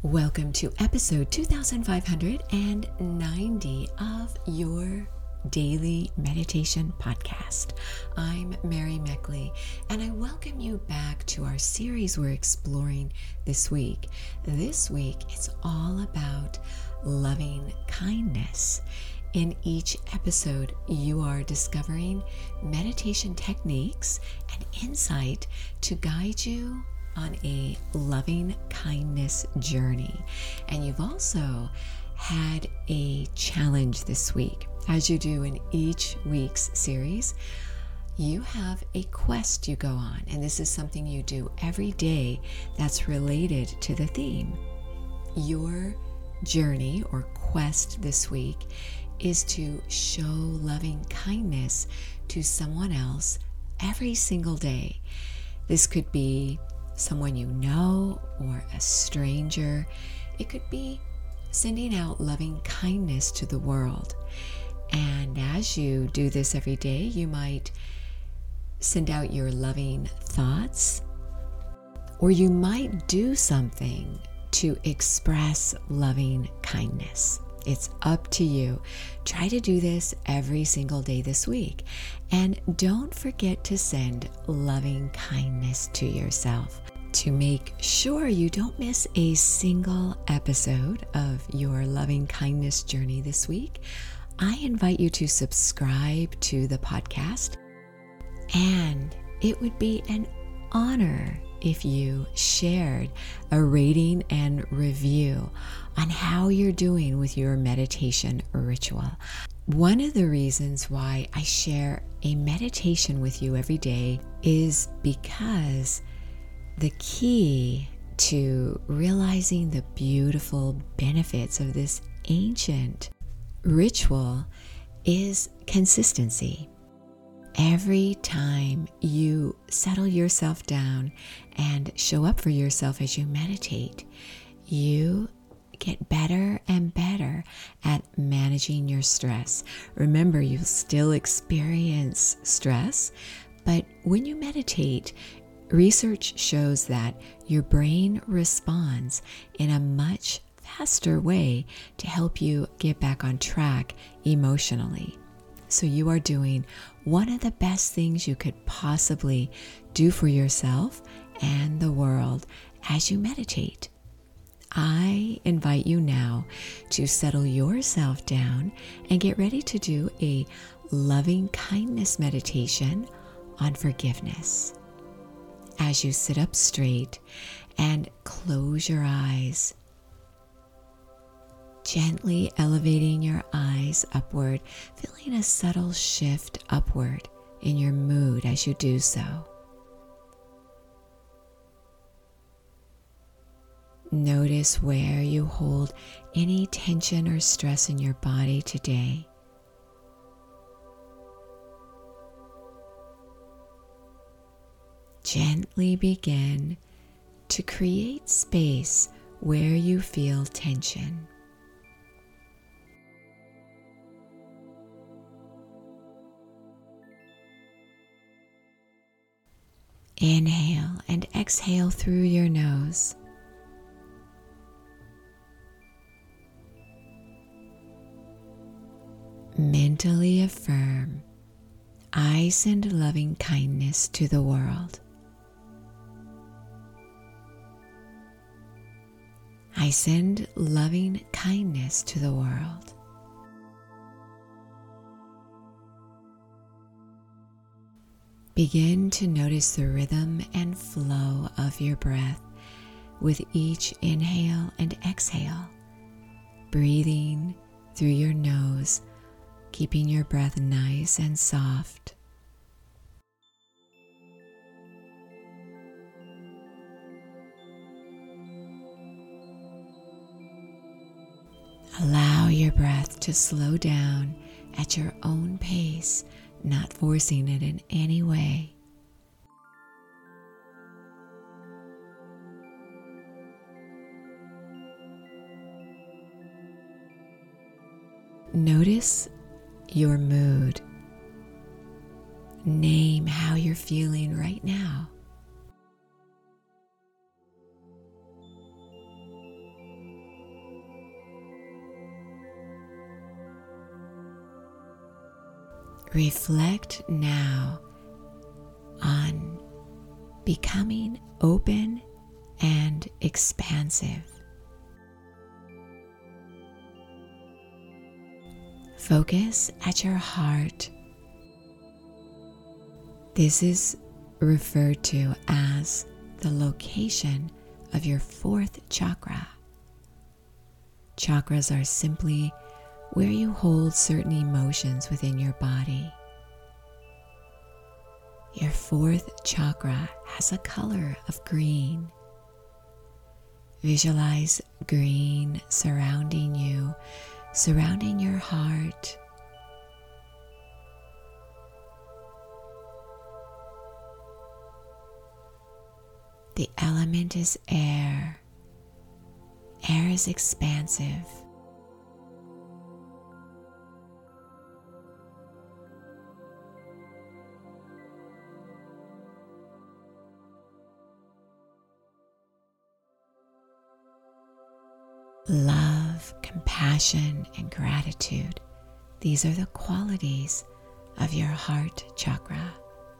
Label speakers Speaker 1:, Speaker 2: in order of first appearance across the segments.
Speaker 1: Welcome to episode 2590 of your Daily Meditation Podcast. I'm Mary Meckley, and I welcome you back to our series we're exploring this week. This week, it's all about loving kindness. In each episode, you are discovering meditation techniques and insight to guide you on a loving kindness journey. And you've also had a challenge this week. As you do in each week's series, you have a quest you go on, and this is something you do every day that's related to the theme. Your journey or quest this week is to show loving kindness to someone else every single day. This could be someone you know or a stranger. It could be sending out loving kindness to the world. And as you do this every day, you might send out your loving thoughts, or you might do something to express loving kindness. It's up to you. Try to do this every single day this week. And don't forget to send loving kindness to yourself. To make sure you don't miss a single episode of your loving kindness journey this week, I invite you to subscribe to the podcast. And it would be an honor if you shared a rating and review on how you're doing with your meditation ritual. One of the reasons why I share a meditation with you every day is because the key to realizing the beautiful benefits of this ancient ritual is consistency. Every time you settle yourself down and show up for yourself as you meditate, you get better and better at managing your stress. Remember, you'll still experience stress, but when you meditate, research shows that your brain responds in a much faster way to help you get back on track emotionally. So you are doing one of the best things you could possibly do for yourself and the world as you meditate. I invite you now to settle yourself down and get ready to do a loving kindness meditation on forgiveness. As you sit up straight and close your eyes, gently elevating your eyes upward, feeling a subtle shift upward in your mood as you do so. Notice where you hold any tension or stress in your body today. Gently begin to create space where you feel tension. Inhale and exhale through your nose. Mentally affirm, I send loving kindness to the world. I send loving kindness to the world. Begin to notice the rhythm and flow of your breath with each inhale and exhale, breathing through your nose, keeping your breath nice and soft. Allow your breath to slow down at your own pace, not forcing it in any way. Notice your mood. Name how you're feeling right now. Reflect now on becoming open and expansive. Focus at your heart. This is referred to as the location of your fourth chakra. Chakras are simply where you hold certain emotions within your body. Your fourth chakra has a color of green. Visualize green surrounding you, surrounding your heart. The element is air. Air is expansive. Love, compassion, and gratitude. These are the qualities of your heart chakra.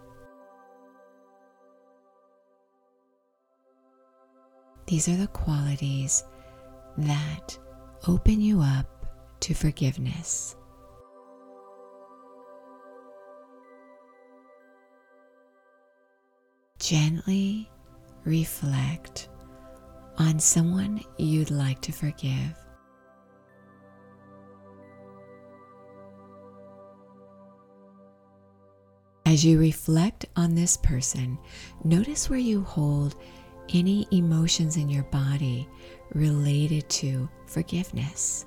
Speaker 1: These are the qualities that open you up to forgiveness. Gently reflect on someone you'd like to forgive. As you reflect on this person, notice where you hold any emotions in your body related to forgiveness.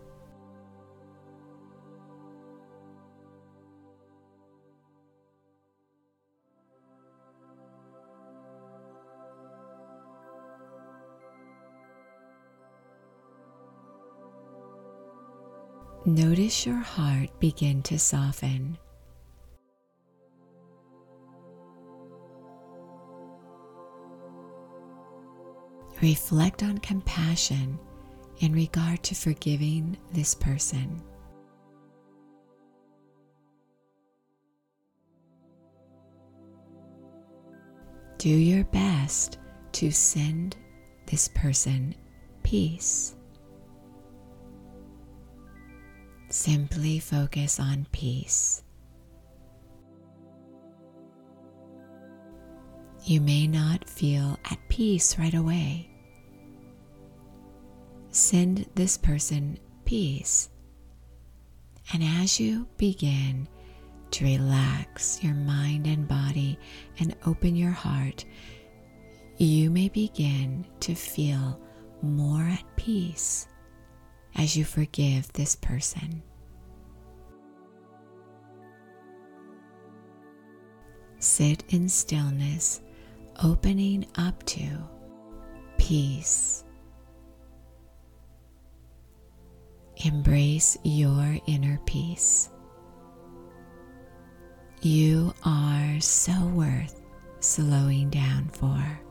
Speaker 1: Notice your heart begin to soften. Reflect on compassion in regard to forgiving this person. Do your best to send this person peace. Simply focus on peace. You may not feel at peace right away. Send this person peace. And as you begin to relax your mind and body and open your heart, you may begin to feel more at peace as you forgive this person. Sit in stillness, opening up to peace. Embrace your inner peace. You are so worth slowing down for.